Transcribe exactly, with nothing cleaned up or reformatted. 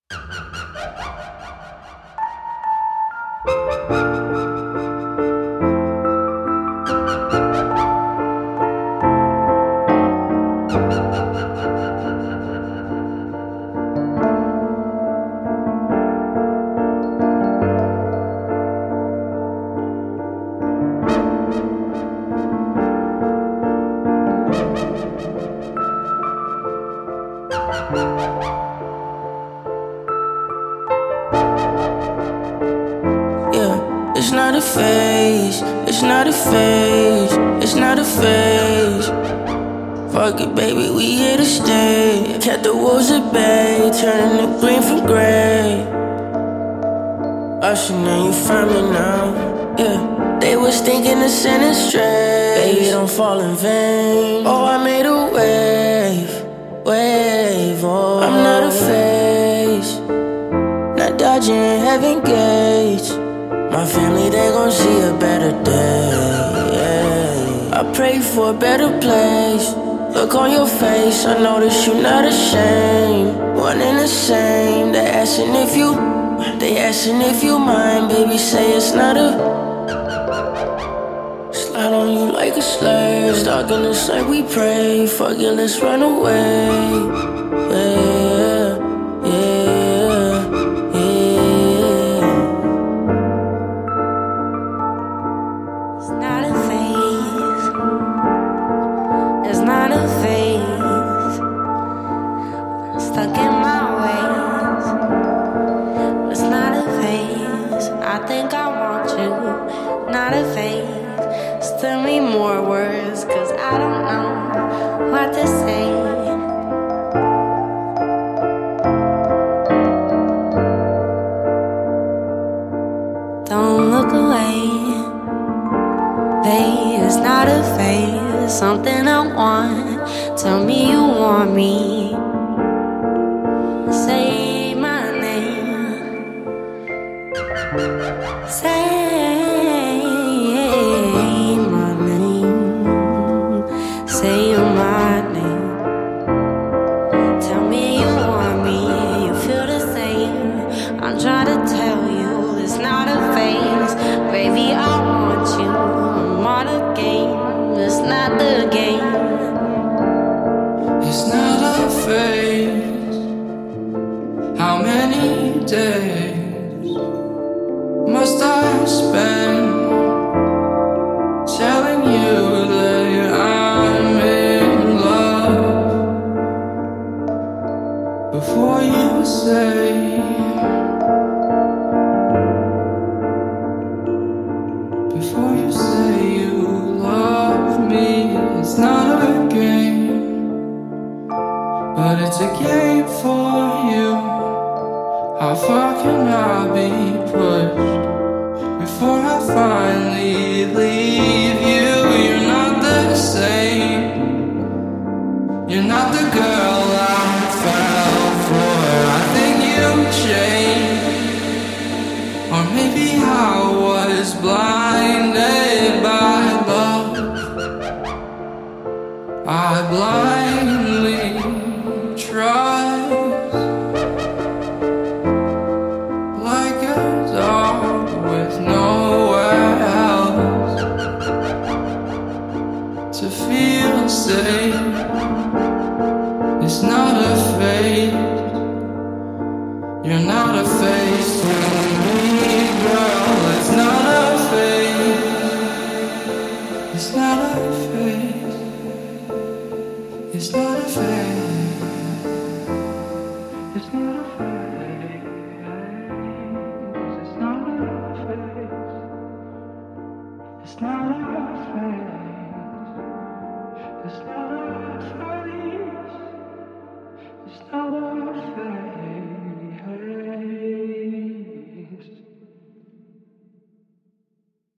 It's not a phase, it's not a phase, it's not a phase. Fuck it, baby, we here to stay. Kept the wolves at bay, turning the green from gray. Usher, now you find me now, yeah. They was thinking to send it straight. Baby, don't fall in vain. Oh, I made a wave, wave, oh. I'm not a phase, not dodging heaven gates. My family, they gon' see a better day, yeah. I pray for a better place. Look on your face, I notice you not ashamed. One and the same, they asking if you They asking if you mind, baby, say it's not a slide on you like a slave. Stalking us like we pray. Fuck it, let's run away, yeah, yeah, yeah. It's not a phase. It's not a phase. Stuck in my ways. It's not a phase. I think I want you. Not a phase. Tell me more words, cause I don't know what to say. Don't look away. Babe, it's not a phase. Something I want. Tell me you want me. Say my name. Say Say my name. Tell me you want me, you feel the same. I'm trying to tell you it's not a phase. Baby, I want you, I'm on a game. It's not the game. It's not a phase. How many days must I spend telling you that I'm before you say, before you say you love me, it's not a game, but it's a game for you. How far can I be pushed before I finally leave you? You're not the same. You're not the girl I fell for. I think you changed, or maybe I was blinded by love. I blindly trust, like a dog with nowhere else to feel safe. It's not a phase. You're not a phase to me, girl. It's not a phase. It's not a phase. It's not a phase. It's not a phase. It's not a phase. It's not a phase. It's not a phase. It's not a